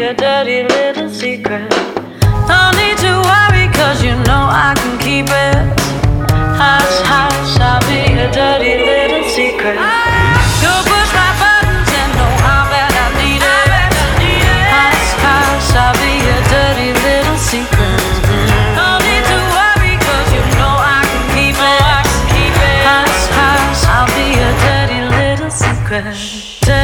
a dirty little secret. No need to worry, cause you know I can keep it. Hush, hush, I'll be a dirty little secret. You'll push my buttons and know how bad I need it. Hush, hush, I'll be a dirty little secret. No need to worry, cause you know I can keep it. Hush, hush, I'll be a dirty little secret.